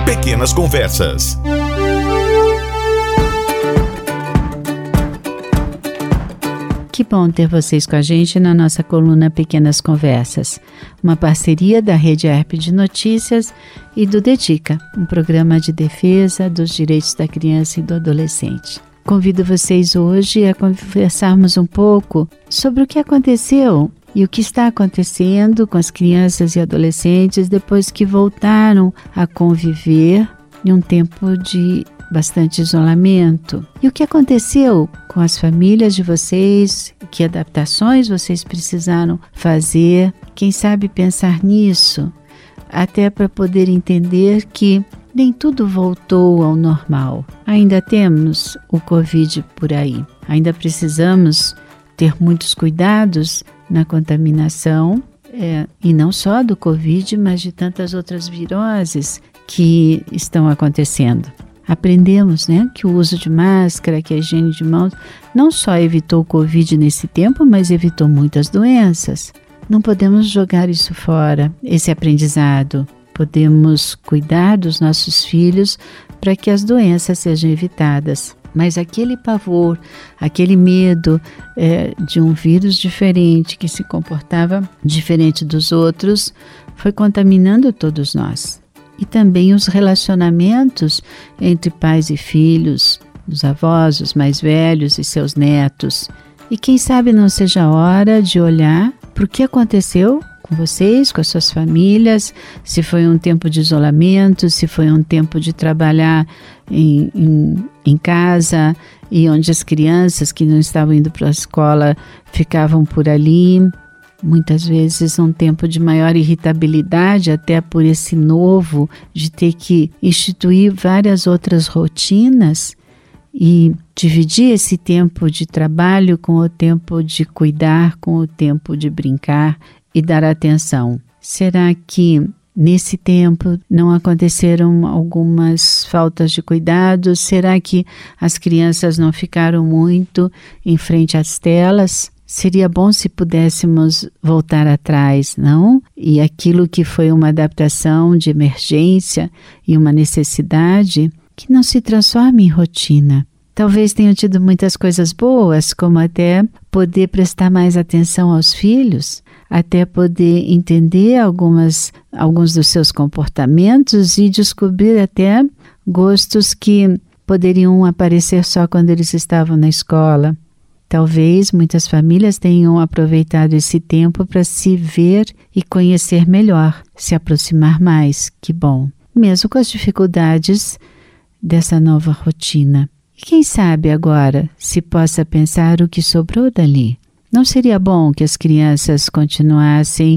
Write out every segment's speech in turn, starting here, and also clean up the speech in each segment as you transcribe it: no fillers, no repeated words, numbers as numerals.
Pequenas Conversas. Que bom ter vocês com a gente na nossa coluna Pequenas Conversas, uma parceria da Rede ERP de Notícias e do Dedica, um programa de defesa dos direitos da criança e do adolescente. Convido vocês hoje a conversarmos um pouco sobre o que aconteceu e o que está acontecendo com as crianças e adolescentes depois que voltaram a conviver em um tempo de bastante isolamento. E o que aconteceu com as famílias de vocês, que adaptações vocês precisaram fazer, quem sabe pensar nisso, até para poder entender que nem tudo voltou ao normal. Ainda temos o Covid por aí. Ainda precisamos ter muitos cuidados na contaminação, e não só do Covid, mas de tantas outras viroses que estão acontecendo. Aprendemos, que o uso de máscara, que a higiene de mãos não só evitou o Covid nesse tempo, mas evitou muitas doenças. Não podemos jogar isso fora, esse aprendizado. Podemos cuidar dos nossos filhos para que as doenças sejam evitadas. Mas aquele pavor, aquele medo de um vírus diferente, que se comportava diferente dos outros, foi contaminando todos nós. E também os relacionamentos entre pais e filhos, os avós, os mais velhos e seus netos. E quem sabe não seja a hora de olhar para o que aconteceu com vocês, com as suas famílias, se foi um tempo de isolamento, se foi um tempo de trabalhar em casa e onde as crianças que não estavam indo para a escola ficavam por ali. Muitas vezes um tempo de maior irritabilidade, até por esse novo, de ter que instituir várias outras rotinas e dividir esse tempo de trabalho com o tempo de cuidar, com o tempo de brincar e dar atenção. Será que nesse tempo não aconteceram algumas faltas de cuidado? Será que as crianças não ficaram muito em frente às telas? Seria bom se pudéssemos voltar atrás, não? E aquilo que foi uma adaptação de emergência e uma necessidade, que não se transforme em rotina. Talvez tenham tido muitas coisas boas, como até poder prestar mais atenção aos filhos, até poder entender alguns dos seus comportamentos e descobrir até gostos que poderiam aparecer só quando eles estavam na escola. Talvez muitas famílias tenham aproveitado esse tempo para se ver e conhecer melhor, se aproximar mais, que bom, mesmo com as dificuldades dessa nova rotina. E quem sabe agora se possa pensar o que sobrou dali. Não seria bom que as crianças continuassem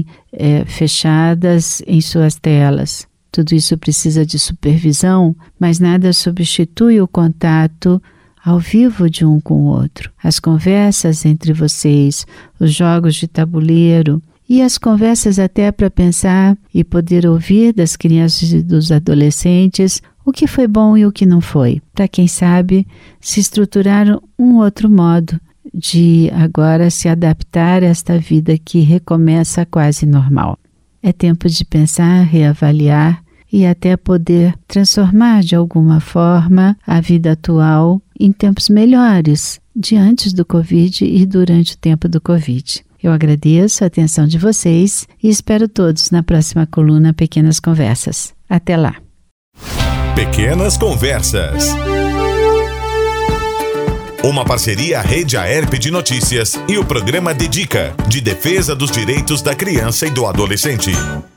fechadas em suas telas? Tudo isso precisa de supervisão, mas nada substitui o contato ao vivo de um com o outro. As conversas entre vocês, os jogos de tabuleiro e as conversas até para pensar e poder ouvir das crianças e dos adolescentes o que foi bom e o que não foi. Para quem sabe, se estruturar um outro modo de agora se adaptar a esta vida que recomeça quase normal. É tempo de pensar, reavaliar e até poder transformar de alguma forma a vida atual em tempos melhores, de antes do Covid e durante o tempo do Covid. Eu agradeço a atenção de vocês e espero todos na próxima coluna Pequenas Conversas. Até lá! Pequenas Conversas. Uma parceria Rede ERP de Notícias e o programa Dedica, de defesa dos direitos da criança e do adolescente.